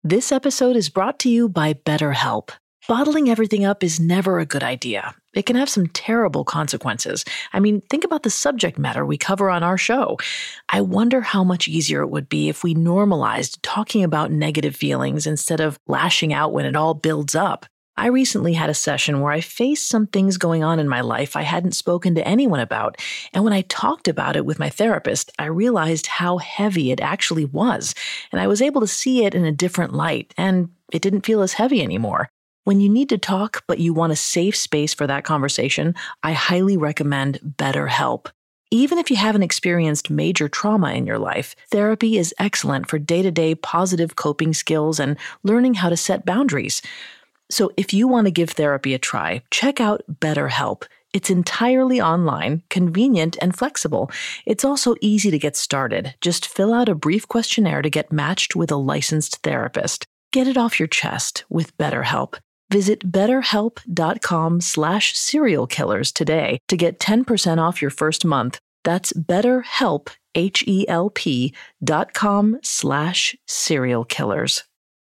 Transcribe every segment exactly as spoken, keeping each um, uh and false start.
This episode is brought to you by BetterHelp. Bottling everything up is never a good idea. It can have some terrible consequences. I mean, think about the subject matter we cover on our show. I wonder how much easier it would be if we normalized talking about negative feelings instead of lashing out when it all builds up. I recently had a session where I faced some things going on in my life I hadn't spoken to anyone about, and when I talked about it with my therapist, I realized how heavy it actually was, and I was able to see it in a different light, and it didn't feel as heavy anymore. When you need to talk, but you want a safe space for that conversation, I highly recommend BetterHelp. Even if you haven't experienced major trauma in your life, therapy is excellent for day-to-day positive coping skills and learning how to set boundaries. So if you want to give therapy a try, check out BetterHelp. It's entirely online, convenient, and flexible. It's also easy to get started. Just fill out a brief questionnaire to get matched with a licensed therapist. Get it off your chest with BetterHelp. Visit betterhelp.com slash serial killers today to get ten percent off your first month. That's betterhelp, H-E-L-P dot com slash serial killers.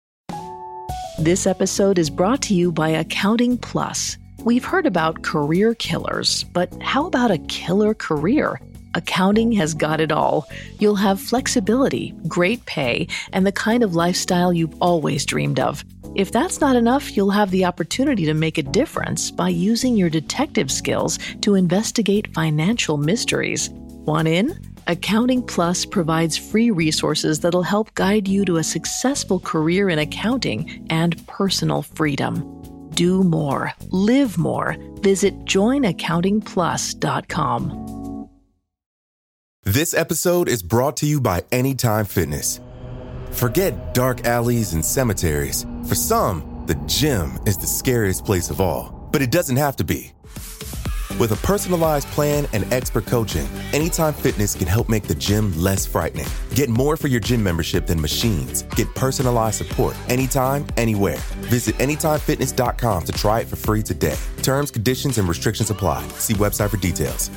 This episode is brought to you by Accounting Plus. We've heard about career killers, but how about a killer career? Accounting has got it all. You'll have flexibility, great pay, and the kind of lifestyle you've always dreamed of. If that's not enough, you'll have the opportunity to make a difference by using your detective skills to investigate financial mysteries. Want in? Accounting Plus provides free resources that'll help guide you to a successful career in accounting and personal freedom. Do more. Live more. Visit join accounting plus dot com. This episode is brought to you by Anytime Fitness. Forget dark alleys and cemeteries. For some, the gym is the scariest place of all, but it doesn't have to be. With a personalized plan and expert coaching, Anytime Fitness can help make the gym less frightening. Get more for your gym membership than machines. Get personalized support anytime, anywhere. Visit anytime fitness dot com to try it for free today. Terms, conditions, and restrictions apply. See website for details.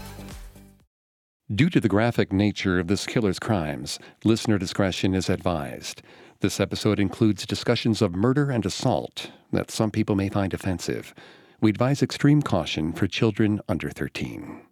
Due to the graphic nature of this killer's crimes, listener discretion is advised. This episode includes discussions of murder and assault that some people may find offensive. We advise extreme caution for children under thirteen.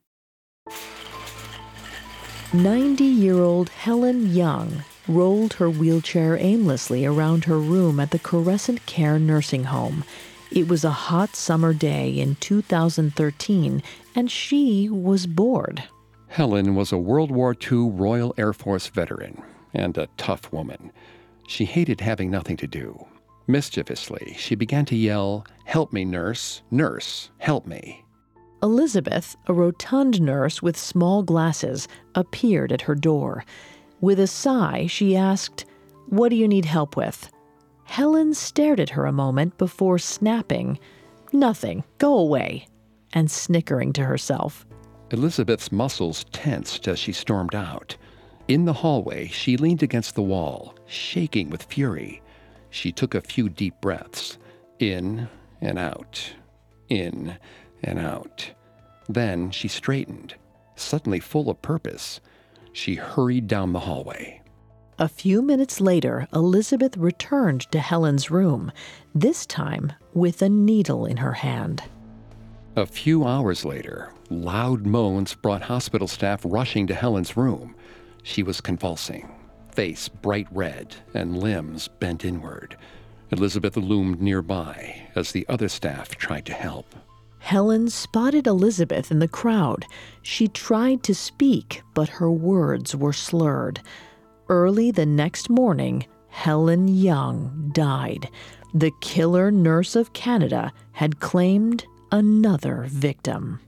ninety-year-old Helen Young rolled her wheelchair aimlessly around her room at the Crescent Care nursing home. It was a hot summer day in two thousand thirteen, and she was bored. Helen was a World War Two Royal Air Force veteran and a tough woman. She hated having nothing to do. Mischievously, she began to yell, "Help me, nurse! Nurse, help me!" Elizabeth, a rotund nurse with small glasses, appeared at her door. With a sigh, she asked, "What do you need help with?" Helen stared at her a moment before snapping, "Nothing, go away," and snickering to herself. Elizabeth's muscles tensed as she stormed out. In the hallway, she leaned against the wall, shaking with fury. She took a few deep breaths, in and out, in and out. Then she straightened, suddenly full of purpose. She hurried down the hallway. A few minutes later, Elizabeth returned to Helen's room, this time with a needle in her hand. A few hours later, loud moans brought hospital staff rushing to Helen's room. She was convulsing, face bright red and limbs bent inward. Elizabeth loomed nearby as the other staff tried to help. Helen spotted Elizabeth in the crowd. She tried to speak, but her words were slurred. Early the next morning, Helen Young died. The killer nurse of Canada had claimed another victim.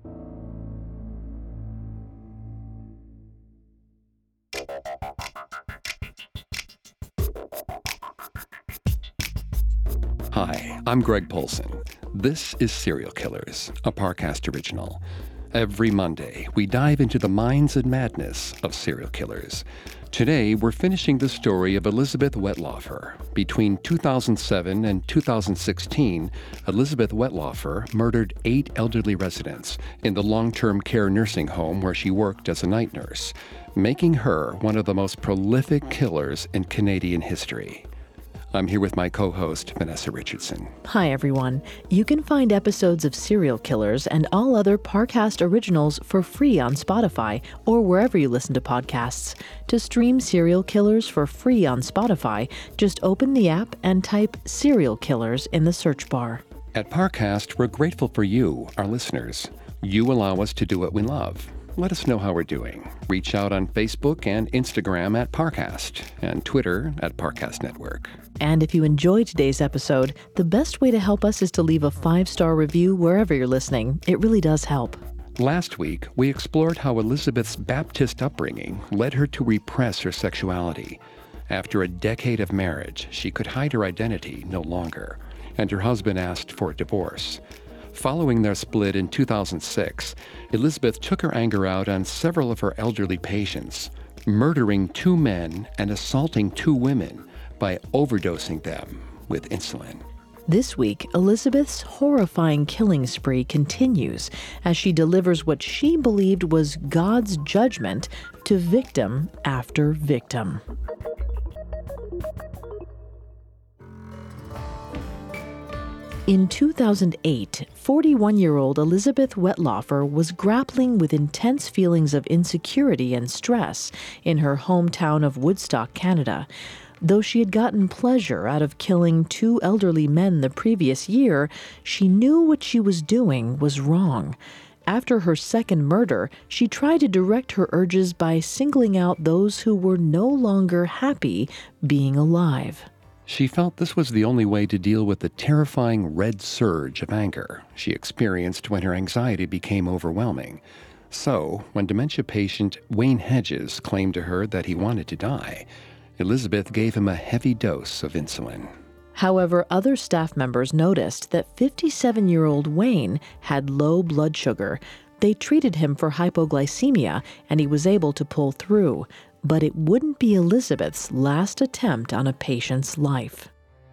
Hi, I'm Greg Polson. This is Serial Killers, a Parcast original. Every Monday, we dive into the minds and madness of serial killers. Today, we're finishing the story of Elizabeth Wettlaufer. Between two thousand seven and two thousand sixteen, Elizabeth Wettlaufer murdered eight elderly residents in the long-term care nursing home where she worked as a night nurse, making her one of the most prolific killers in Canadian history. I'm here with my co-host, Vanessa Richardson. Hi, everyone. You can find episodes of Serial Killers and all other Parcast originals for free on Spotify or wherever you listen to podcasts. To stream Serial Killers for free on Spotify, just open the app and type Serial Killers in the search bar. At Parcast, we're grateful for you, our listeners. You allow us to do what we love. Let us know how we're doing. Reach out on Facebook and Instagram at Parcast and Twitter at Parcast Network. And if you enjoyed today's episode, the best way to help us is to leave a five-star review wherever you're listening. It really does help. Last week, we explored how Elizabeth's Baptist upbringing led her to repress her sexuality. After a decade of marriage, she could hide her identity no longer, and her husband asked for a divorce. Following their split in two thousand six, Elizabeth took her anger out on several of her elderly patients, murdering two men and assaulting two women by overdosing them with insulin. This week, Elizabeth's horrifying killing spree continues as she delivers what she believed was God's judgment to victim after victim. In two thousand eight, forty-one-year-old Elizabeth Wettlaufer was grappling with intense feelings of insecurity and stress in her hometown of Woodstock, Canada. Though she had gotten pleasure out of killing two elderly men the previous year, she knew what she was doing was wrong. After her second murder, she tried to direct her urges by singling out those who were no longer happy being alive. She felt this was the only way to deal with the terrifying red surge of anger she experienced when her anxiety became overwhelming. So, when dementia patient Wayne Hedges claimed to her that he wanted to die, Elizabeth gave him a heavy dose of insulin. However, other staff members noticed that fifty-seven-year-old Wayne had low blood sugar. They treated him for hypoglycemia, and he was able to pull through. But it wouldn't be Elizabeth's last attempt on a patient's life.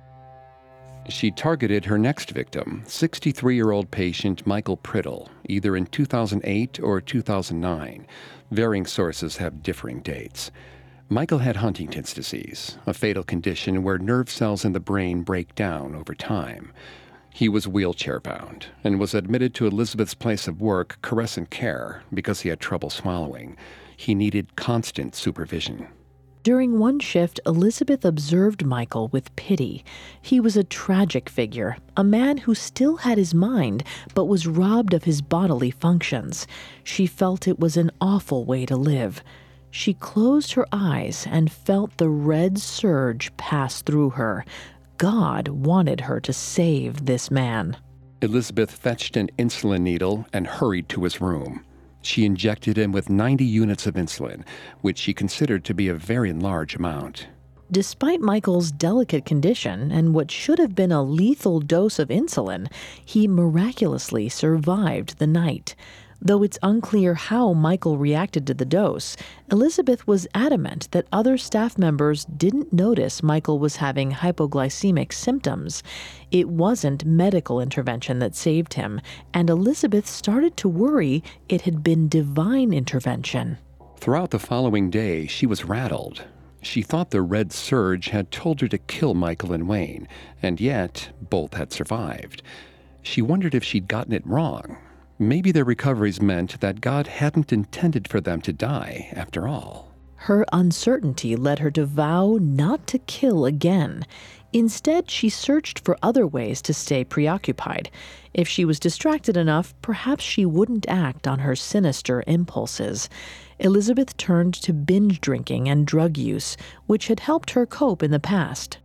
She targeted her next victim, sixty-three-year-old patient Michael Priddle, either in two thousand eight or two thousand nine. Varying sources have differing dates. Michael had Huntington's disease, a fatal condition where nerve cells in the brain break down over time. He was wheelchair-bound and was admitted to Elizabeth's place of work, Crescent Care, because he had trouble swallowing. He needed constant supervision. During one shift, Elizabeth observed Michael with pity. He was a tragic figure, a man who still had his mind, but was robbed of his bodily functions. She felt it was an awful way to live. She closed her eyes and felt the red surge pass through her. God wanted her to save this man. Elizabeth fetched an insulin needle and hurried to his room. She injected him with ninety units of insulin, which she considered to be a very large amount. Despite Michael's delicate condition and what should have been a lethal dose of insulin, he miraculously survived the night. Though it's unclear how Michael reacted to the dose, Elizabeth was adamant that other staff members didn't notice Michael was having hypoglycemic symptoms. It wasn't medical intervention that saved him, and Elizabeth started to worry it had been divine intervention. Throughout the following day, she was rattled. She thought the red surge had told her to kill Michael and Wayne, and yet both had survived. She wondered if she'd gotten it wrong. Maybe their recoveries meant that God hadn't intended for them to die after all. Her uncertainty led her to vow not to kill again. Instead, she searched for other ways to stay preoccupied. If she was distracted enough, perhaps she wouldn't act on her sinister impulses. Elizabeth turned to binge drinking and drug use, which had helped her cope in the past.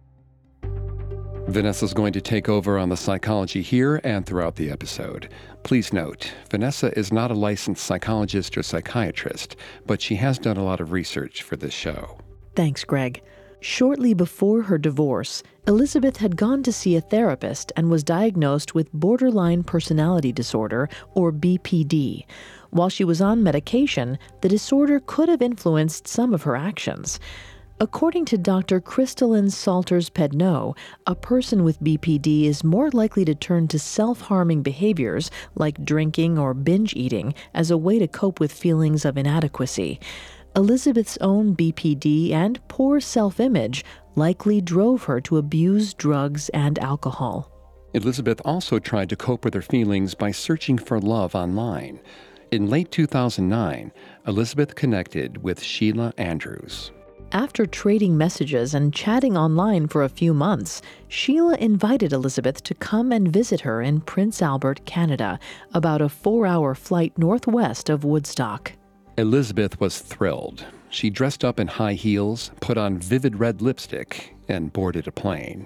Vanessa's going to take over on the psychology here and throughout the episode. Please note, Vanessa is not a licensed psychologist or psychiatrist, but she has done a lot of research for this show. Thanks, Greg. Shortly before her divorce, Elizabeth had gone to see a therapist and was diagnosed with borderline personality disorder, or B P D. While she was on medication, the disorder could have influenced some of her actions. According to Doctor Crystalline Salters-Pedneau, a person with B P D is more likely to turn to self-harming behaviors like drinking or binge eating as a way to cope with feelings of inadequacy. Elizabeth's own B P D and poor self-image likely drove her to abuse drugs and alcohol. Elizabeth also tried to cope with her feelings by searching for love online. In late two thousand nine, Elizabeth connected with Sheila Andrews. After trading messages and chatting online for a few months, Sheila invited Elizabeth to come and visit her in Prince Albert, Canada, about a four-hour flight northwest of Woodstock. Elizabeth was thrilled. She dressed up in high heels, put on vivid red lipstick, and boarded a plane.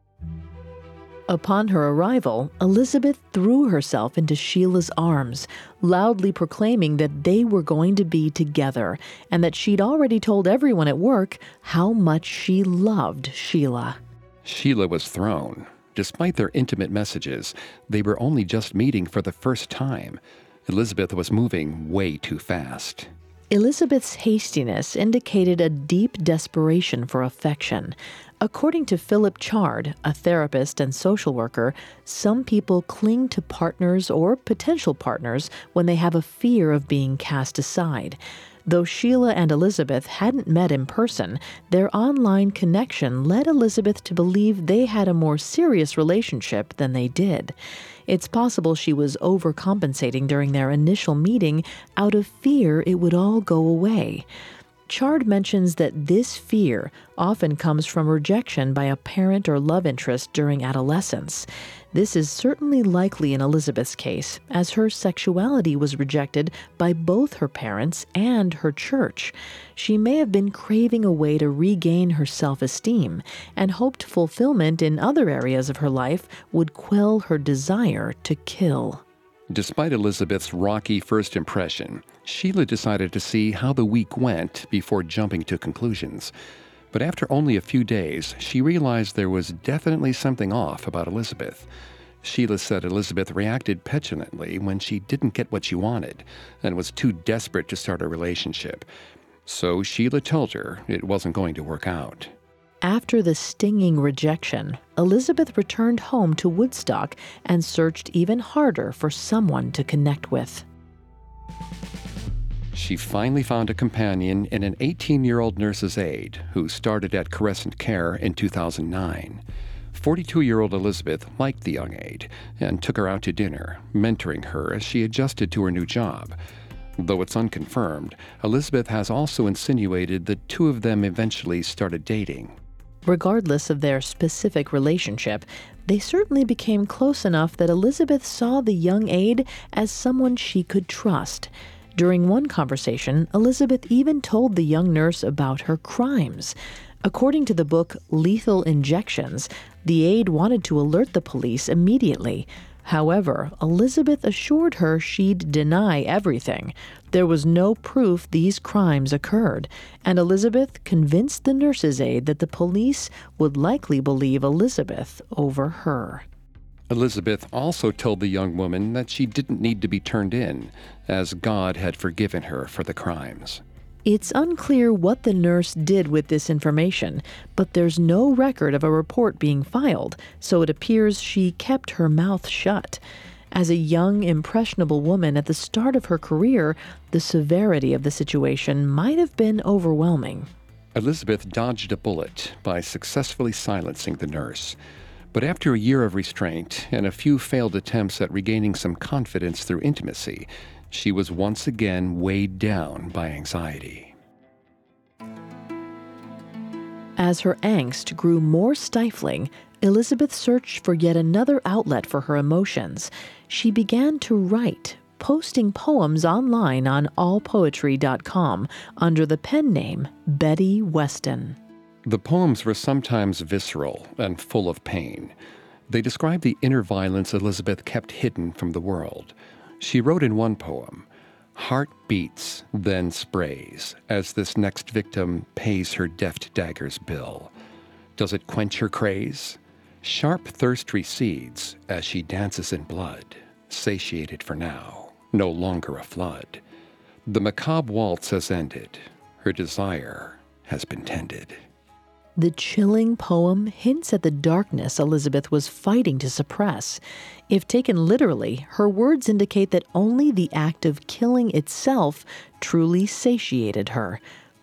Upon her arrival, Elizabeth threw herself into Sheila's arms, loudly proclaiming that they were going to be together and that she'd already told everyone at work how much she loved Sheila. Sheila was thrown. Despite their intimate messages, they were only just meeting for the first time. Elizabeth was moving way too fast. Elizabeth's hastiness indicated a deep desperation for affection. According to Philip Chard, a therapist and social worker, some people cling to partners or potential partners when they have a fear of being cast aside. Though Sheila and Elizabeth hadn't met in person, their online connection led Elizabeth to believe they had a more serious relationship than they did. It's possible she was overcompensating during their initial meeting out of fear it would all go away. Chard mentions that this fear often comes from rejection by a parent or love interest during adolescence. This is certainly likely in Elizabeth's case, as her sexuality was rejected by both her parents and her church. She may have been craving a way to regain her self-esteem and hoped fulfillment in other areas of her life would quell her desire to kill. Despite Elizabeth's rocky first impression, Sheila decided to see how the week went before jumping to conclusions. But after only a few days, she realized there was definitely something off about Elizabeth. Sheila said Elizabeth reacted petulantly when she didn't get what she wanted and was too desperate to start a relationship. So Sheila told her it wasn't going to work out. After the stinging rejection, Elizabeth returned home to Woodstock and searched even harder for someone to connect with. She finally found a companion in an eighteen-year-old nurse's aide who started at Crescent Care in two thousand nine. forty-two-year-old Elizabeth liked the young aide and took her out to dinner, mentoring her as she adjusted to her new job. Though it's unconfirmed, Elizabeth has also insinuated the two of them eventually started dating. Regardless of their specific relationship, they certainly became close enough that Elizabeth saw the young aide as someone she could trust. During one conversation, Elizabeth even told the young nurse about her crimes. According to the book Lethal Injections, the aide wanted to alert the police immediately. However, Elizabeth assured her she'd deny everything. There was no proof these crimes occurred, and Elizabeth convinced the nurse's aide that the police would likely believe Elizabeth over her. Elizabeth also told the young woman that she didn't need to be turned in, as God had forgiven her for the crimes. It's unclear what the nurse did with this information, but there's no record of a report being filed, so it appears she kept her mouth shut. As a young, impressionable woman at the start of her career, the severity of the situation might have been overwhelming. Elizabeth dodged a bullet by successfully silencing the nurse. But after a year of restraint and a few failed attempts at regaining some confidence through intimacy, she was once again weighed down by anxiety. As her angst grew more stifling, Elizabeth searched for yet another outlet for her emotions. She began to write, posting poems online on all poetry dot com under the pen name Betty Weston. The poems were sometimes visceral and full of pain. They described the inner violence Elizabeth kept hidden from the world. She wrote in one poem, "Heart beats, then sprays, as this next victim pays her deft dagger's bill. Does it quench her craze? Sharp thirst recedes as she dances in blood, satiated for now, no longer a flood. The macabre waltz has ended, her desire has been tended." The chilling poem hints at the darkness Elizabeth was fighting to suppress. If taken literally, her words indicate that only the act of killing itself truly satiated her.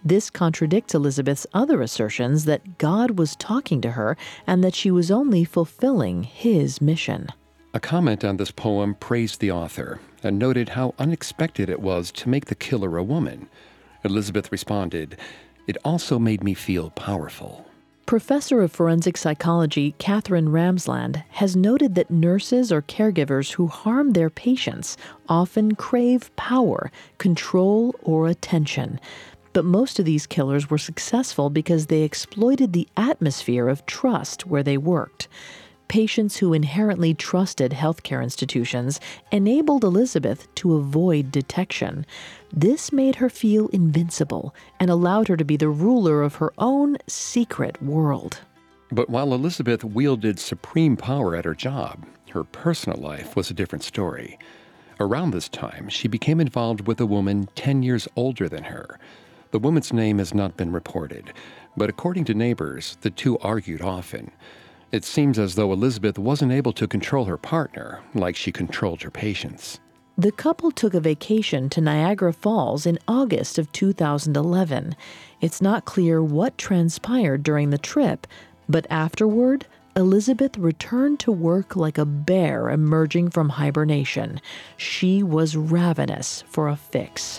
This contradicts Elizabeth's other assertions that God was talking to her and that she was only fulfilling his mission. A comment on this poem praised the author and noted how unexpected it was to make the killer a woman. Elizabeth responded, "It also made me feel powerful." Professor of forensic psychology Catherine Ramsland has noted that nurses or caregivers who harm their patients often crave power, control, or attention. But most of these killers were successful because they exploited the atmosphere of trust where they worked. Patients who inherently trusted healthcare institutions enabled Elizabeth to avoid detection. This made her feel invincible and allowed her to be the ruler of her own secret world. But while Elizabeth wielded supreme power at her job, her personal life was a different story. Around this time, she became involved with a woman ten years older than her. The woman's name has not been reported, but according to neighbors, the two argued often. It seems as though Elizabeth wasn't able to control her partner like she controlled her patients. The couple took a vacation to Niagara Falls in August of two thousand eleven. It's not clear what transpired during the trip, but afterward, Elizabeth returned to work like a bear emerging from hibernation. She was ravenous for a fix.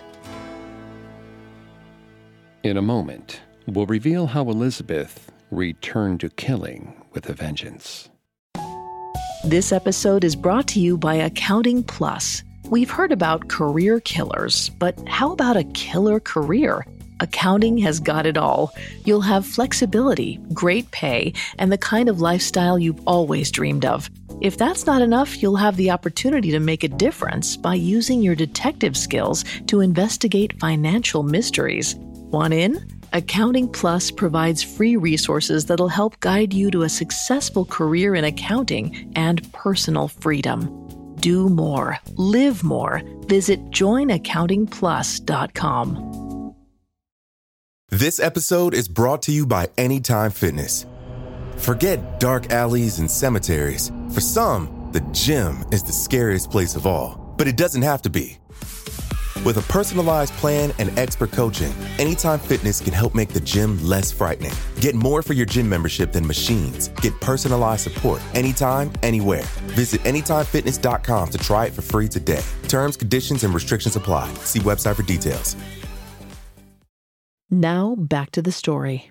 In a moment, we'll reveal how Elizabeth returned to killing with a vengeance. This episode is brought to you by Accounting Plus. We've heard about career killers, but how about a killer career? Accounting has got it all. You'll have flexibility, great pay, and the kind of lifestyle you've always dreamed of. If that's not enough, you'll have the opportunity to make a difference by using your detective skills to investigate financial mysteries. Want in? Accounting Plus provides free resources that'll help guide you to a successful career in accounting and personal freedom. Do more. Live more. Visit join accounting plus dot com. This episode is brought to you by Anytime Fitness. Forget dark alleys and cemeteries. For some, the gym is the scariest place of all. But it doesn't have to be. With a personalized plan and expert coaching, Anytime Fitness can help make the gym less frightening. Get more for your gym membership than machines. Get personalized support anytime, anywhere. Visit anytime fitness dot com to try it for free today. Terms, conditions, and restrictions apply. See website for details. Now, back to the story.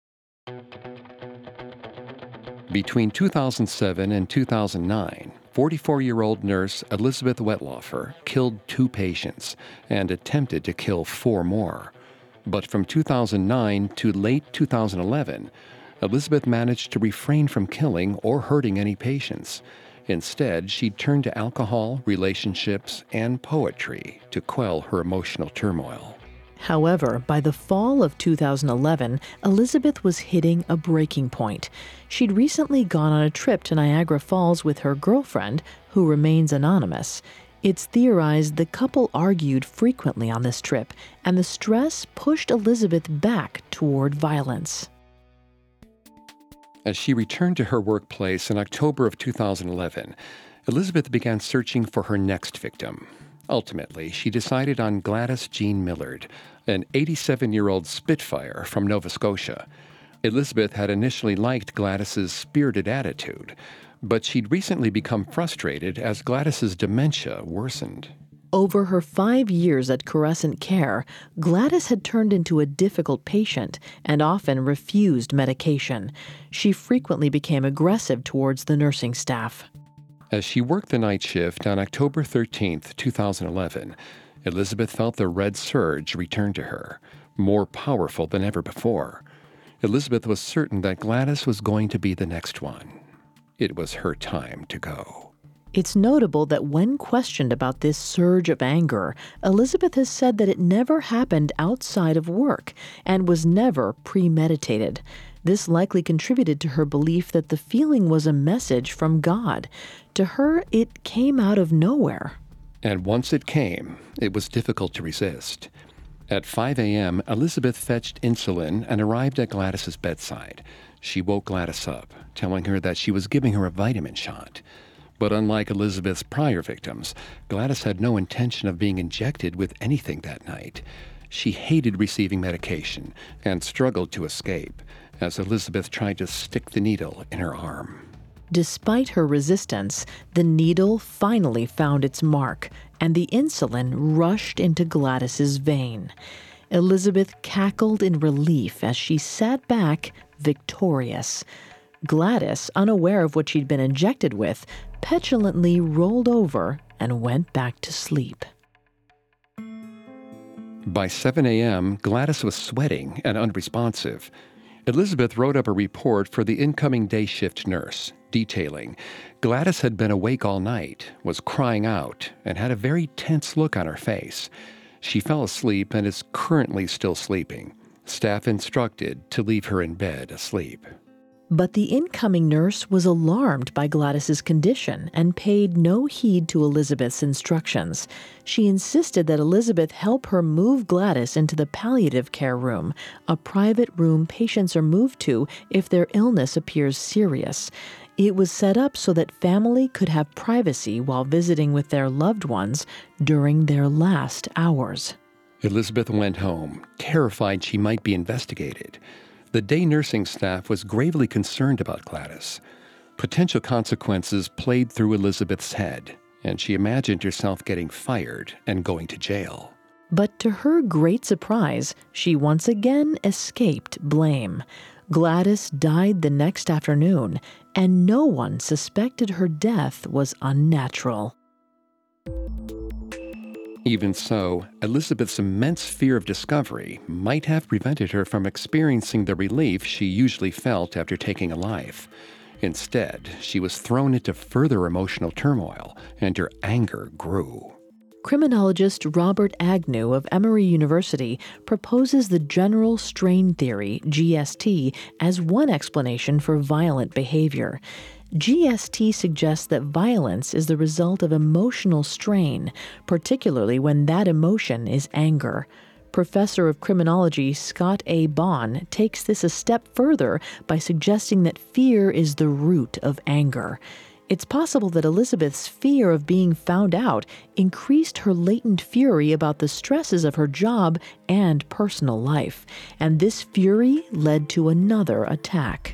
Between two thousand seven and two thousand nine, forty-four-year-old nurse Elizabeth Wettlaufer killed two patients and attempted to kill four more. But from two thousand nine to late two thousand eleven, Elizabeth managed to refrain from killing or hurting any patients. Instead, she turned to alcohol, relationships, and poetry to quell her emotional turmoil. However, by the fall of two thousand eleven, Elizabeth was hitting a breaking point. She'd recently gone on a trip to Niagara Falls with her girlfriend, who remains anonymous. It's theorized the couple argued frequently on this trip, and the stress pushed Elizabeth back toward violence. As she returned to her workplace in October of two thousand eleven, Elizabeth began searching for her next victim. Ultimately, she decided on Gladys Jean Millard, an eighty-seven-year-old Spitfire from Nova Scotia. Elizabeth had initially liked Gladys's spirited attitude, but she'd recently become frustrated as Gladys's dementia worsened. Over her five years at Crescent Care, Gladys had turned into a difficult patient and often refused medication. She frequently became aggressive towards the nursing staff. As she worked the night shift on October thirteenth, two thousand eleven, Elizabeth felt the red surge return to her, more powerful than ever before. Elizabeth was certain that Gladys was going to be the next one. It was her time to go. It's notable that when questioned about this surge of anger, Elizabeth has said that it never happened outside of work and was never premeditated. This likely contributed to her belief that the feeling was a message from God. To her, it came out of nowhere. And once it came, it was difficult to resist. At five a.m., Elizabeth fetched insulin and arrived at Gladys's bedside. She woke Gladys up, telling her that she was giving her a vitamin shot. But unlike Elizabeth's prior victims, Gladys had no intention of being injected with anything that night. She hated receiving medication and struggled to escape as Elizabeth tried to stick the needle in her arm. Despite her resistance, the needle finally found its mark, and the insulin rushed into Gladys's vein. Elizabeth cackled in relief as she sat back, victorious. Gladys, unaware of what she'd been injected with, petulantly rolled over and went back to sleep. By seven a.m., Gladys was sweating and unresponsive. Elizabeth wrote up a report for the incoming day shift nurse, detailing Gladys had been awake all night, was crying out, and had a very tense look on her face. She fell asleep and is currently still sleeping. Staff instructed to leave her in bed asleep. But the incoming nurse was alarmed by Gladys's condition and paid no heed to Elizabeth's instructions. She insisted that Elizabeth help her move Gladys into the palliative care room, a private room patients are moved to if their illness appears serious. It was set up so that family could have privacy while visiting with their loved ones during their last hours. Elizabeth went home, terrified she might be investigated. The day nursing staff was gravely concerned about Gladys. Potential consequences played through Elizabeth's head, and she imagined herself getting fired and going to jail. But to her great surprise, she once again escaped blame. Gladys died the next afternoon, and no one suspected her death was unnatural. Even so, Elizabeth's immense fear of discovery might have prevented her from experiencing the relief she usually felt after taking a life. Instead, she was thrown into further emotional turmoil, and her anger grew. Criminologist Robert Agnew of Emory University proposes the general strain theory, G S T, as one explanation for violent behavior. G S T suggests that violence is the result of emotional strain, particularly when that emotion is anger. Professor of Criminology Scott A. Bond takes this a step further by suggesting that fear is the root of anger. It's possible that Elizabeth's fear of being found out increased her latent fury about the stresses of her job and personal life, and this fury led to another attack.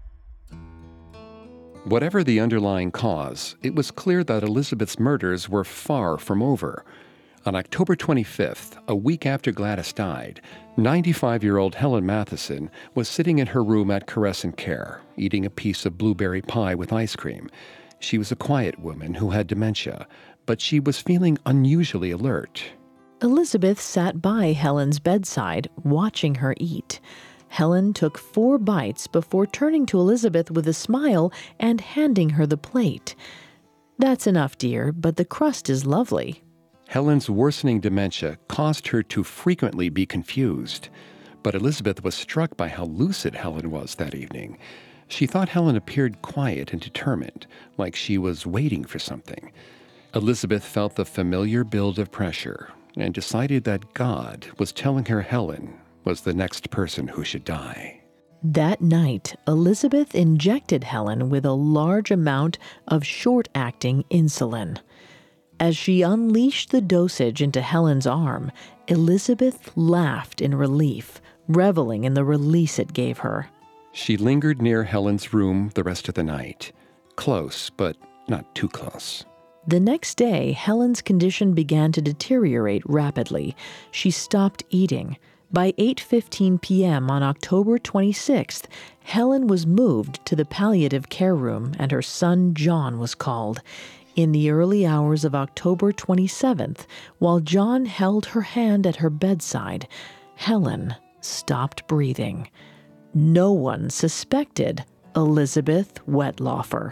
Whatever the underlying cause, it was clear that Elizabeth's murders were far from over. On October twenty-fifth, a week after Gladys died, ninety-five-year-old Helen Matheson was sitting in her room at Caress and Care, eating a piece of blueberry pie with ice cream. She was a quiet woman who had dementia, but she was feeling unusually alert. Elizabeth sat by Helen's bedside, watching her eat. Helen took four bites before turning to Elizabeth with a smile and handing her the plate. "That's enough, dear, but the crust is lovely." Helen's worsening dementia caused her to frequently be confused, but Elizabeth was struck by how lucid Helen was that evening. She thought Helen appeared quiet and determined, like she was waiting for something. Elizabeth felt the familiar build of pressure and decided that God was telling her Helen was the next person who should die. That night, Elizabeth injected Helen with a large amount of short-acting insulin. As she unleashed the dosage into Helen's arm, Elizabeth laughed in relief, reveling in the release it gave her. She lingered near Helen's room the rest of the night, close, but not too close. The next day, Helen's condition began to deteriorate rapidly. She stopped eating. By eight fifteen p.m. on October twenty-sixth, Helen was moved to the palliative care room and her son John was called. In the early hours of October twenty-seventh, while John held her hand at her bedside, Helen stopped breathing. No one suspected Elizabeth Wetlaufer.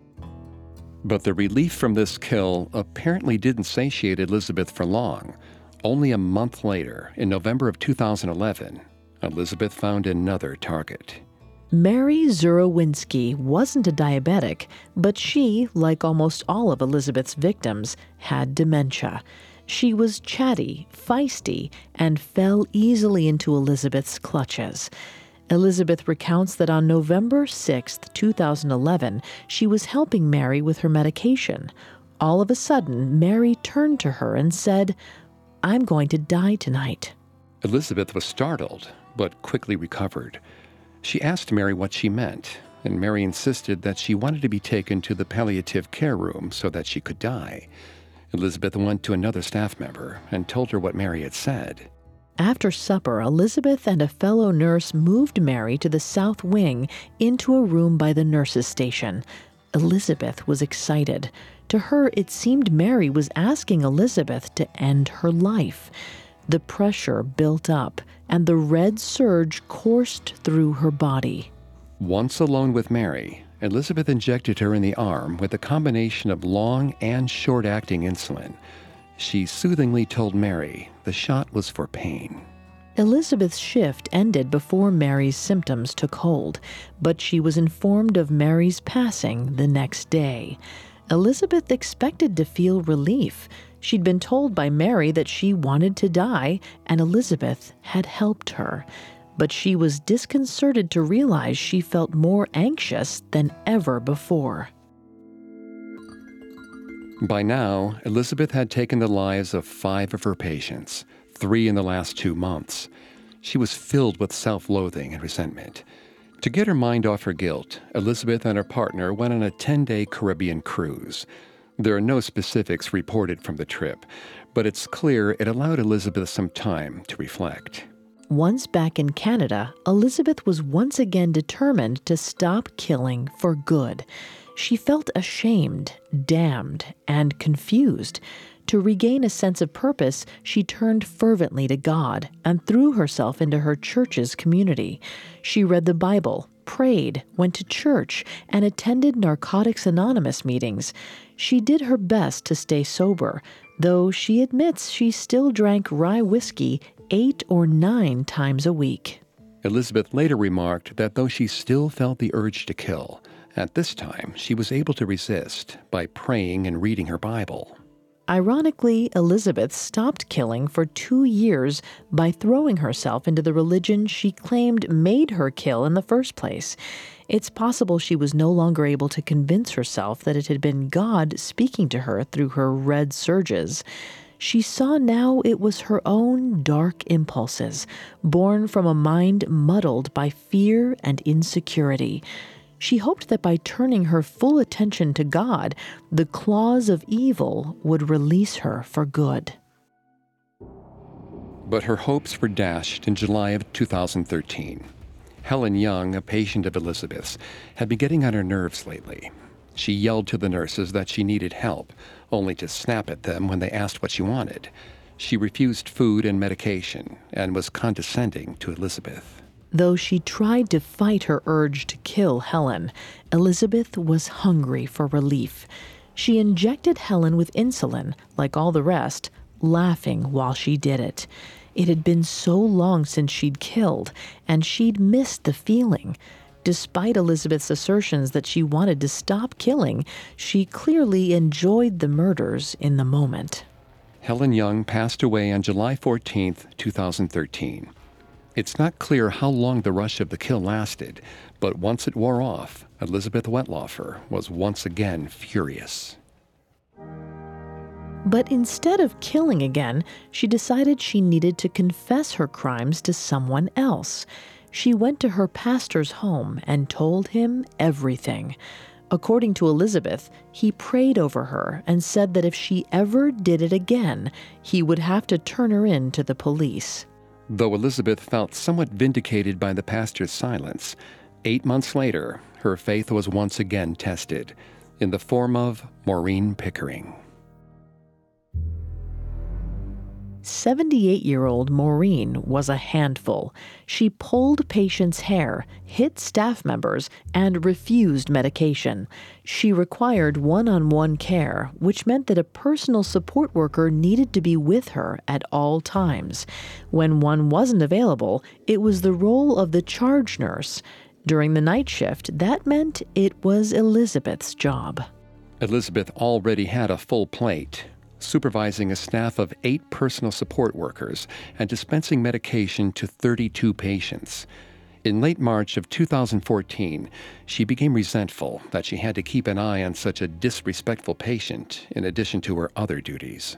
But the relief from this kill apparently didn't satiate Elizabeth for long. Only a month later, in November of two thousand eleven, Elizabeth found another target. Mary Zurowinski wasn't a diabetic, but she, like almost all of Elizabeth's victims, had dementia. She was chatty, feisty, and fell easily into Elizabeth's clutches. Elizabeth recounts that on November sixth, two thousand eleven, she was helping Mary with her medication. All of a sudden, Mary turned to her and said, "I'm going to die tonight." Elizabeth was startled, but quickly recovered. She asked Mary what she meant, and Mary insisted that she wanted to be taken to the palliative care room so that she could die. Elizabeth went to another staff member and told her what Mary had said. After supper, Elizabeth and a fellow nurse moved Mary to the south wing into a room by the nurses' station. Elizabeth was excited. To her, it seemed Mary was asking Elizabeth to end her life. The pressure built up, and the red surge coursed through her body. Once alone with Mary, Elizabeth injected her in the arm with a combination of long and short-acting insulin. She soothingly told Mary the shot was for pain. Elizabeth's shift ended before Mary's symptoms took hold, but she was informed of Mary's passing the next day. Elizabeth expected to feel relief. She'd been told by Mary that she wanted to die, and Elizabeth had helped her. But she was disconcerted to realize she felt more anxious than ever before. By now, Elizabeth had taken the lives of five of her patients, three in the last two months. She was filled with self-loathing and resentment. To get her mind off her guilt, Elizabeth and her partner went on a ten-day Caribbean cruise. There are no specifics reported from the trip, but it's clear it allowed Elizabeth some time to reflect. Once back in Canada, Elizabeth was once again determined to stop killing for good. She felt ashamed, damned, and confused. To regain a sense of purpose, she turned fervently to God and threw herself into her church's community. She read the Bible, prayed, went to church, and attended Narcotics Anonymous meetings. She did her best to stay sober, though she admits she still drank rye whiskey eight or nine times a week. Elizabeth later remarked that though she still felt the urge to kill, at this time she was able to resist by praying and reading her Bible. Ironically, Elizabeth stopped killing for two years by throwing herself into the religion she claimed made her kill in the first place. It's possible she was no longer able to convince herself that it had been God speaking to her through her red surges. She saw now it was her own dark impulses, born from a mind muddled by fear and insecurity. She hoped that by turning her full attention to God, the claws of evil would release her for good. But her hopes were dashed in July of two thousand thirteen. Helen Young, a patient of Elizabeth's, had been getting on her nerves lately. She yelled to the nurses that she needed help, only to snap at them when they asked what she wanted. She refused food and medication and was condescending to Elizabeth. Though she tried to fight her urge to kill Helen, Elizabeth was hungry for relief. She injected Helen with insulin, like all the rest, laughing while she did it. It had been so long since she'd killed, and she'd missed the feeling. Despite Elizabeth's assertions that she wanted to stop killing, she clearly enjoyed the murders in the moment. Helen Young passed away on July fourteenth, two thousand thirteen. It's not clear how long the rush of the kill lasted, but once it wore off, Elizabeth Wettlaufer was once again furious. But instead of killing again, she decided she needed to confess her crimes to someone else. She went to her pastor's home and told him everything. According to Elizabeth, he prayed over her and said that if she ever did it again, he would have to turn her in to the police. Though Elizabeth felt somewhat vindicated by the pastor's silence, eight months later, her faith was once again tested in the form of Maureen Pickering. seventy-eight-year-old Maureen was a handful. She pulled patients' hair, hit staff members, and refused medication. She required one-on-one care, which meant that a personal support worker needed to be with her at all times. When one wasn't available, it was the role of the charge nurse. During the night shift, that meant it was Elizabeth's job. Elizabeth already had a full plate, supervising a staff of eight personal support workers and dispensing medication to thirty-two patients. In late March of two thousand fourteen, she became resentful that she had to keep an eye on such a disrespectful patient in addition to her other duties.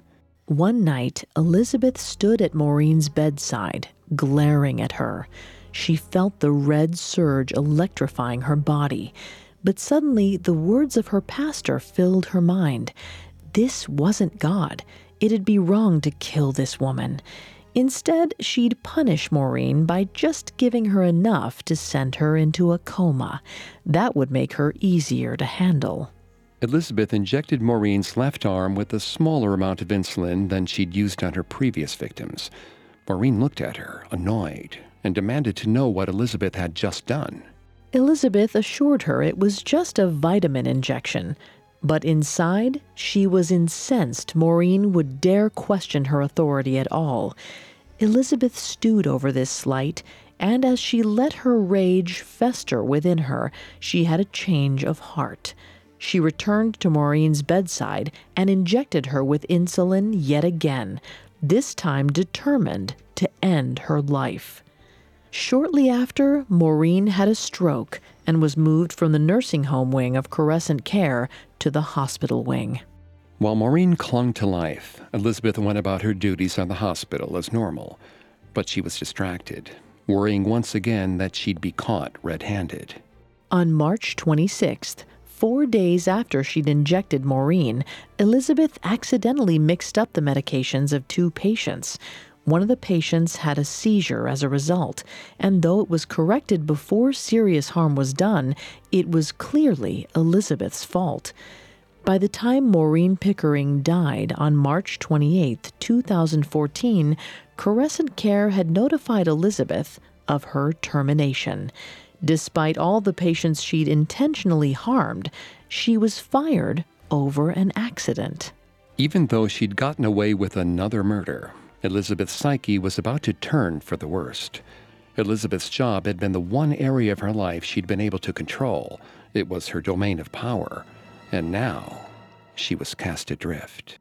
One night, Elizabeth stood at Maureen's bedside, glaring at her. She felt the red surge electrifying her body. But suddenly, the words of her pastor filled her mind. This wasn't God. It'd be wrong to kill this woman. Instead, she'd punish Maureen by just giving her enough to send her into a coma. That would make her easier to handle. Elizabeth injected Maureen's left arm with a smaller amount of insulin than she'd used on her previous victims. Maureen looked at her, annoyed, and demanded to know what Elizabeth had just done. Elizabeth assured her it was just a vitamin injection. But inside, she was incensed Maureen would dare question her authority at all. Elizabeth stewed over this slight, and as she let her rage fester within her, she had a change of heart. She returned to Maureen's bedside and injected her with insulin yet again, this time determined to end her life. Shortly after, Maureen had a stroke and was moved from the nursing home wing of Crescent Care to the hospital wing. While Maureen clung to life, Elizabeth went about her duties on the hospital as normal. But she was distracted, worrying once again that she'd be caught red-handed. On March twenty-sixth, four days after she'd injected Maureen, Elizabeth accidentally mixed up the medications of two patients. One of the patients had a seizure as a result, and though it was corrected before serious harm was done, it was clearly Elizabeth's fault. By the time Maureen Pickering died on March twenty-eighth, two thousand fourteen, Crescent Care had notified Elizabeth of her termination. Despite all the patients she'd intentionally harmed, she was fired over an accident. Even though she'd gotten away with another murder, Elizabeth's psyche was about to turn for the worst. Elizabeth's job had been the one area of her life she'd been able to control. It was her domain of power. And now, she was cast adrift.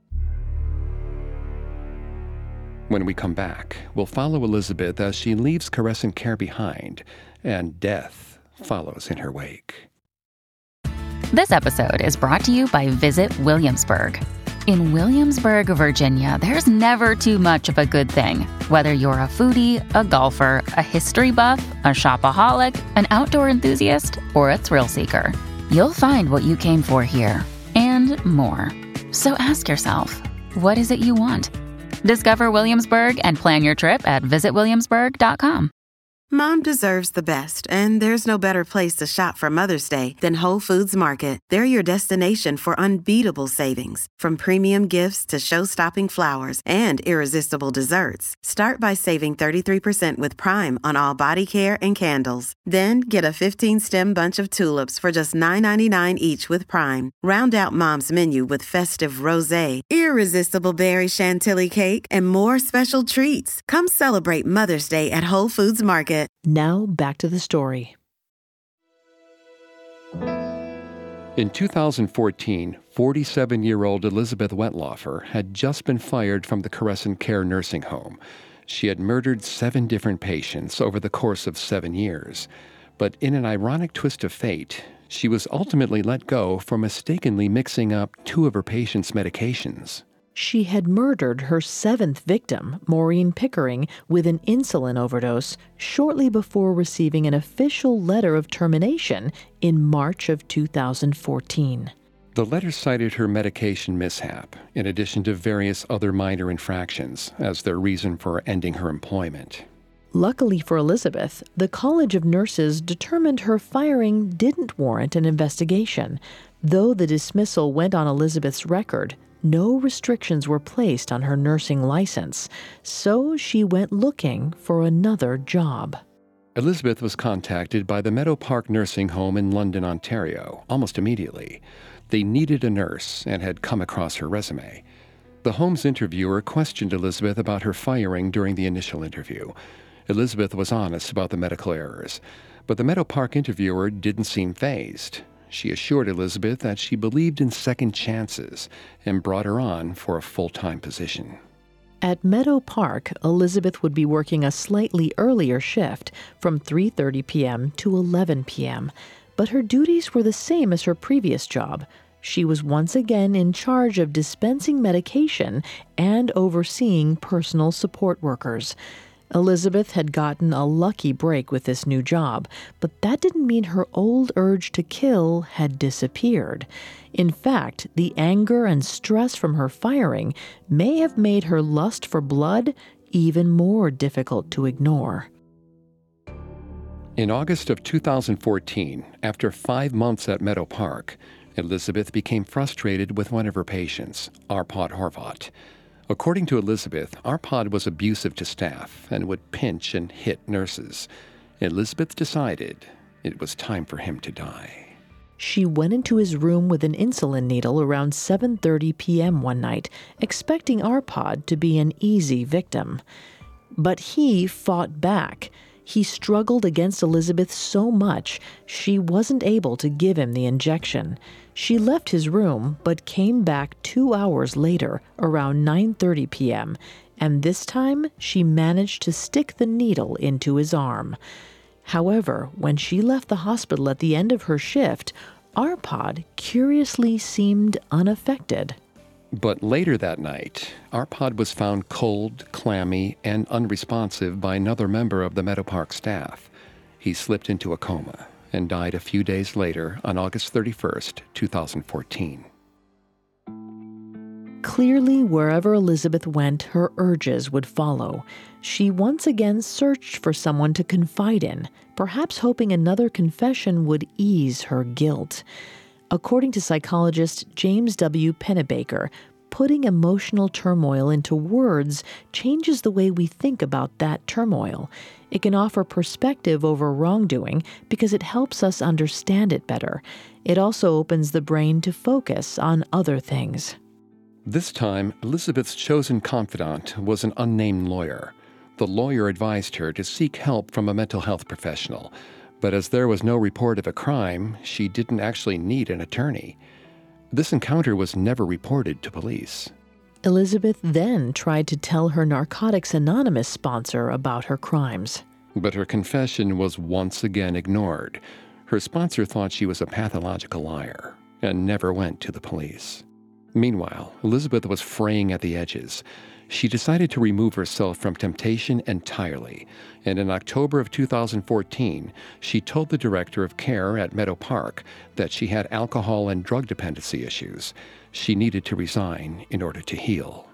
When we come back, we'll follow Elizabeth as she leaves Crescent Care behind, and death follows in her wake. This episode is brought to you by Visit Williamsburg. In Williamsburg, Virginia, there's never too much of a good thing. Whether you're a foodie, a golfer, a history buff, a shopaholic, an outdoor enthusiast, or a thrill seeker, you'll find what you came for here and more. So ask yourself, what is it you want? Discover Williamsburg and plan your trip at visit williamsburg dot com. Mom deserves the best, and there's no better place to shop for Mother's Day than Whole Foods Market. They're your destination for unbeatable savings, from premium gifts to show-stopping flowers and irresistible desserts. Start by saving thirty-three percent with Prime on all body care and candles. Then get a fifteen-stem bunch of tulips for just nine ninety-nine each with Prime. Round out Mom's menu with festive rosé, irresistible berry chantilly cake, and more special treats. Come celebrate Mother's Day at Whole Foods Market. Now back to the story. In two thousand fourteen, forty-seven-year-old Elizabeth Wettlaufer had just been fired from the Crescent Care nursing home. She had murdered seven different patients over the course of seven years. But in an ironic twist of fate, she was ultimately let go for mistakenly mixing up two of her patients' medications. She had murdered her seventh victim, Maureen Pickering, with an insulin overdose shortly before receiving an official letter of termination in March of two thousand fourteen. The letter cited her medication mishap, in addition to various other minor infractions, as their reason for ending her employment. Luckily for Elizabeth, the College of Nurses determined her firing didn't warrant an investigation. Though the dismissal went on Elizabeth's record, no restrictions were placed on her nursing license, so she went looking for another job. Elizabeth was contacted by the Meadow Park Nursing Home in London, Ontario, almost immediately. They needed a nurse and had come across her resume. The home's interviewer questioned Elizabeth about her firing during the initial interview. Elizabeth was honest about the medical errors, but the Meadow Park interviewer didn't seem fazed. She assured Elizabeth that she believed in second chances and brought her on for a full-time position. At Meadow Park, Elizabeth would be working a slightly earlier shift from three thirty p.m. to eleven p.m., but her duties were the same as her previous job. She was once again in charge of dispensing medication and overseeing personal support workers. Elizabeth had gotten a lucky break with this new job, but that didn't mean her old urge to kill had disappeared. In fact, the anger and stress from her firing may have made her lust for blood even more difficult to ignore. In August of two thousand fourteen, after five months at Meadow Park, Elizabeth became frustrated with one of her patients, Arpad Horvat. According to Elizabeth, Arpad was abusive to staff and would pinch and hit nurses. Elizabeth decided it was time for him to die. She went into his room with an insulin needle around seven thirty p.m. one night, expecting Arpad to be an easy victim. But he fought back. He struggled against Elizabeth so much, she wasn't able to give him the injection. She left his room, but came back two hours later, around nine thirty p.m., and this time she managed to stick the needle into his arm. However, when she left the hospital at the end of her shift, Arpad curiously seemed unaffected. But later that night, Arpad was found cold, clammy, and unresponsive by another member of the Meadow Park staff. He slipped into a coma and died a few days later on August thirty-first, two thousand fourteen. Clearly, wherever Elizabeth went, her urges would follow. She once again searched for someone to confide in, perhaps hoping another confession would ease her guilt. According to psychologist James W. Pennebaker, putting emotional turmoil into words changes the way we think about that turmoil. It can offer perspective over wrongdoing because it helps us understand it better. It also opens the brain to focus on other things. This time, Elizabeth's chosen confidant was an unnamed lawyer. The lawyer advised her to seek help from a mental health professional. But as there was no report of a crime, she didn't actually need an attorney. This encounter was never reported to police. Elizabeth then tried to tell her Narcotics Anonymous sponsor about her crimes. But her confession was once again ignored. Her sponsor thought she was a pathological liar and never went to the police. Meanwhile, Elizabeth was fraying at the edges. She decided to remove herself from temptation entirely, and in October of two thousand fourteen, she told the director of care at Meadow Park that she had alcohol and drug dependency issues. She needed to resign in order to heal.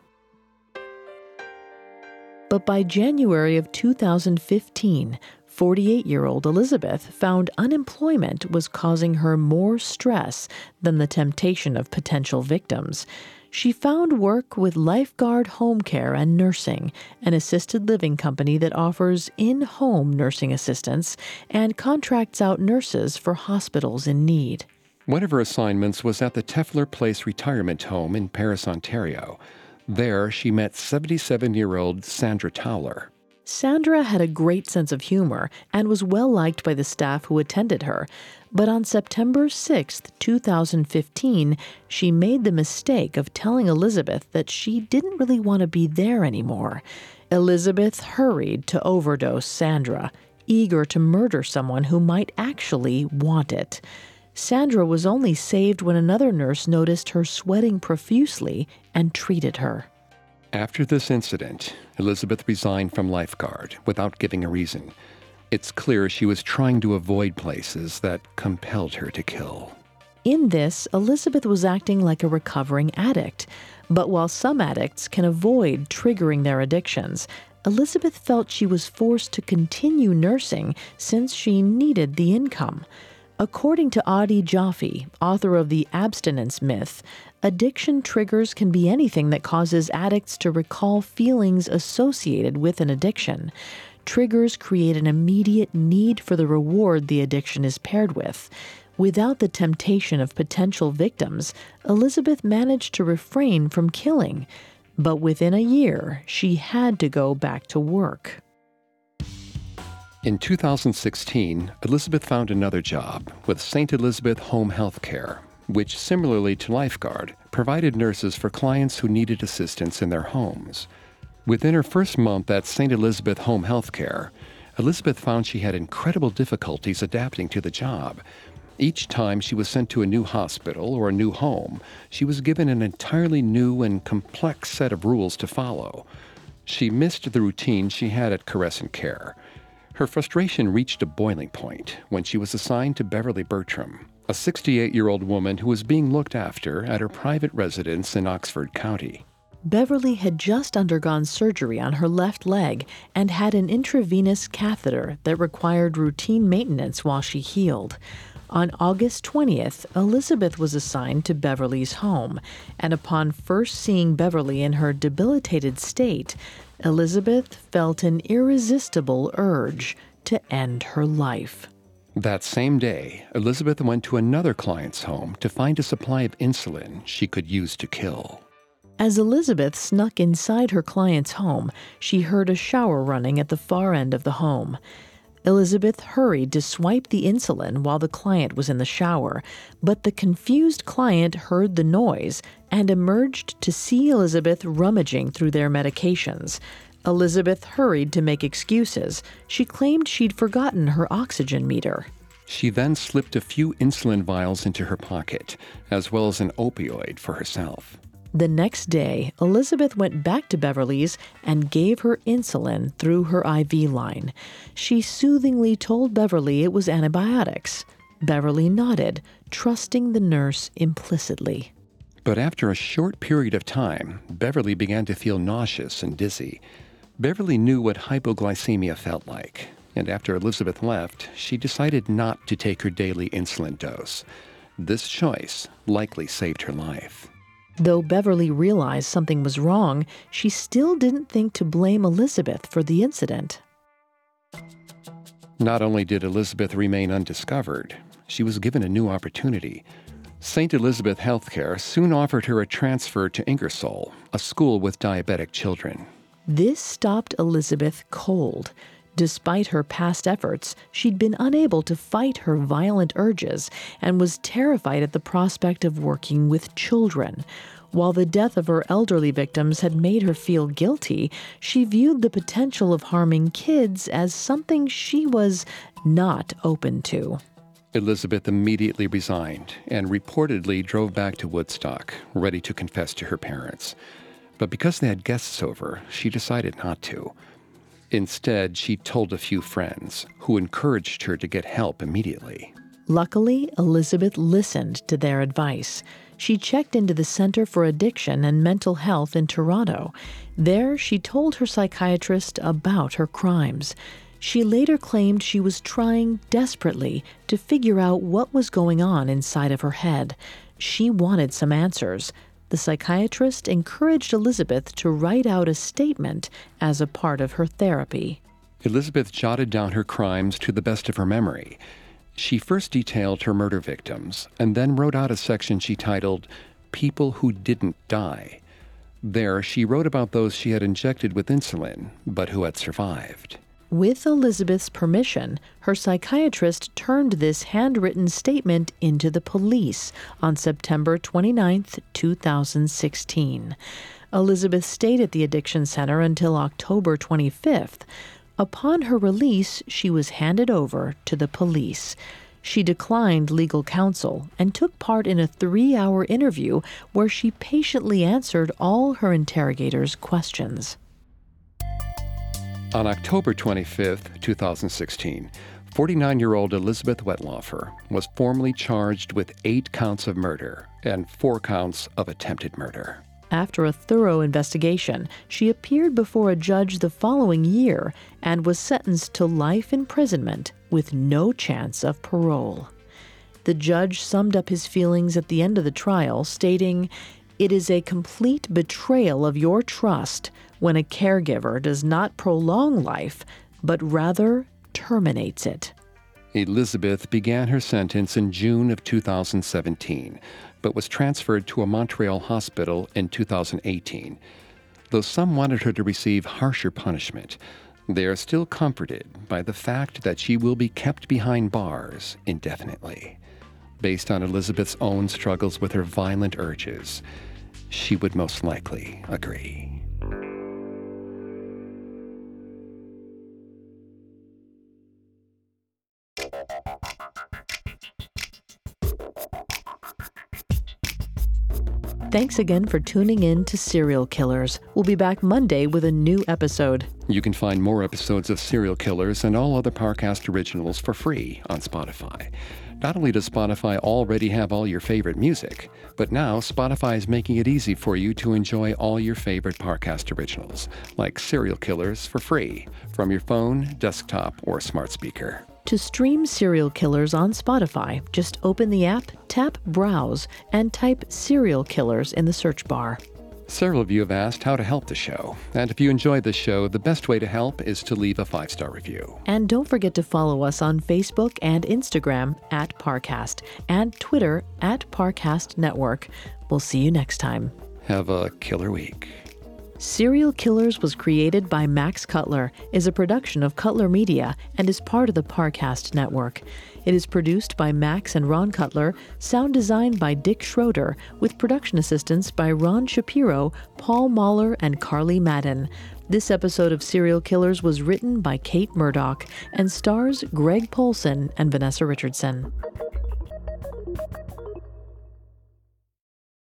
But by January of two thousand fifteen, forty-eight-year-old Elizabeth found unemployment was causing her more stress than the temptation of potential victims. She found work with Lifeguard Home Care and Nursing, an assisted living company that offers in-home nursing assistance and contracts out nurses for hospitals in need. One of her assignments was at the Tefler Place Retirement Home in Paris, Ontario. There, she met seventy-seven-year-old Sandra Towler. Sandra had a great sense of humor and was well liked by the staff who attended her. But on September sixth, two thousand fifteen, she made the mistake of telling Elizabeth that she didn't really want to be there anymore. Elizabeth hurried to overdose Sandra, eager to murder someone who might actually want it. Sandra was only saved when another nurse noticed her sweating profusely and treated her. After this incident, Elizabeth resigned from Lifeguard without giving a reason. It's clear she was trying to avoid places that compelled her to kill. In this, Elizabeth was acting like a recovering addict. But while some addicts can avoid triggering their addictions, Elizabeth felt she was forced to continue nursing since she needed the income. According to Adi Jaffe, author of The Abstinence Myth, addiction triggers can be anything that causes addicts to recall feelings associated with an addiction. Triggers create an immediate need for the reward the addiction is paired with. Without the temptation of potential victims, Elizabeth managed to refrain from killing. But within a year, she had to go back to work. In two thousand sixteen, Elizabeth found another job with Saint Elizabeth Home Health Care, which, similarly to Lifeguard, provided nurses for clients who needed assistance in their homes. Within her first month at Saint Elizabeth Home Health Care, Elizabeth found she had incredible difficulties adapting to the job. Each time she was sent to a new hospital or a new home, she was given an entirely new and complex set of rules to follow. She missed the routine she had at Caress and Care. Her frustration reached a boiling point when she was assigned to Beverly Bertram, a sixty-eight-year-old woman who was being looked after at her private residence in Oxford County. Beverly had just undergone surgery on her left leg and had an intravenous catheter that required routine maintenance while she healed. On August twentieth, Elizabeth was assigned to Beverly's home, and upon first seeing Beverly in her debilitated state, Elizabeth felt an irresistible urge to end her life. That same day, Elizabeth went to another client's home to find a supply of insulin she could use to kill. As Elizabeth snuck inside her client's home, she heard a shower running at the far end of the home. Elizabeth hurried to swipe the insulin while the client was in the shower, but the confused client heard the noise and emerged to see Elizabeth rummaging through their medications. Elizabeth hurried to make excuses. She claimed she'd forgotten her oxygen meter. She then slipped a few insulin vials into her pocket, as well as an opioid for herself. The next day, Elizabeth went back to Beverly's and gave her insulin through her I V line. She soothingly told Beverly it was antibiotics. Beverly nodded, trusting the nurse implicitly. But after a short period of time, Beverly began to feel nauseous and dizzy. Beverly knew what hypoglycemia felt like, and after Elizabeth left, she decided not to take her daily insulin dose. This choice likely saved her life. Though Beverly realized something was wrong, she still didn't think to blame Elizabeth for the incident. Not only did Elizabeth remain undiscovered, she was given a new opportunity. Saint Elizabeth Healthcare soon offered her a transfer to Ingersoll, a school with diabetic children. This stopped Elizabeth cold. Despite her past efforts, she'd been unable to fight her violent urges and was terrified at the prospect of working with children. While the death of her elderly victims had made her feel guilty, she viewed the potential of harming kids as something she was not open to. Elizabeth immediately resigned and reportedly drove back to Woodstock, ready to confess to her parents. But because they had guests over, she decided not to. Instead, she told a few friends, who encouraged her to get help immediately. Luckily, Elizabeth listened to their advice. She checked into the Center for Addiction and Mental Health in Toronto. There, she told her psychiatrist about her crimes. She later claimed she was trying desperately to figure out what was going on inside of her head. She wanted some answers. The psychiatrist encouraged Elizabeth to write out a statement as a part of her therapy. Elizabeth jotted down her crimes to the best of her memory. She first detailed her murder victims and then wrote out a section she titled, People Who Didn't Die. There, she wrote about those she had injected with insulin, but who had survived. With Elizabeth's permission, her psychiatrist turned this handwritten statement into the police on September twenty-ninth, two thousand sixteen. Elizabeth stayed at the addiction center until October twenty-fifth. Upon her release, she was handed over to the police. She declined legal counsel and took part in a three-hour interview where she patiently answered all her interrogators' questions. On October twenty-fifth, two thousand sixteen, forty-nine-year-old Elizabeth Wetlaufer was formally charged with eight counts of murder and four counts of attempted murder. After a thorough investigation, she appeared before a judge the following year and was sentenced to life imprisonment with no chance of parole. The judge summed up his feelings at the end of the trial, stating, "It is a complete betrayal of your trust when a caregiver does not prolong life, but rather terminates it." Elizabeth began her sentence in June of two thousand seventeen, but was transferred to a Montreal hospital in two thousand eighteen. Though some wanted her to receive harsher punishment, they are still comforted by the fact that she will be kept behind bars indefinitely. Based on Elizabeth's own struggles with her violent urges, she would most likely agree. Thanks again for tuning in to Serial Killers. We'll be back Monday with a new episode. You can find more episodes of Serial Killers and all other Parcast originals for free on Spotify. Not only does Spotify already have all your favorite music, but now Spotify is making it easy for you to enjoy all your favorite Parcast originals, like Serial Killers, for free from your phone, desktop, or smart speaker. To stream Serial Killers on Spotify, just open the app, tap Browse, and type Serial Killers in the search bar. Several of you have asked how to help the show, and if you enjoyed the show, the best way to help is to leave a five-star review. And don't forget to follow us on Facebook and Instagram at Parcast, and Twitter at Parcast Network. We'll see you next time. Have a killer week. Serial Killers was created by Max Cutler, is a production of Cutler Media, and is part of the Parcast Network. It is produced by Max and Ron Cutler, sound designed by Dick Schroeder, with production assistance by Ron Shapiro, Paul Mahler, and Carly Madden. This episode of Serial Killers was written by Kate Murdoch and stars Greg Polcyn and Vanessa Richardson.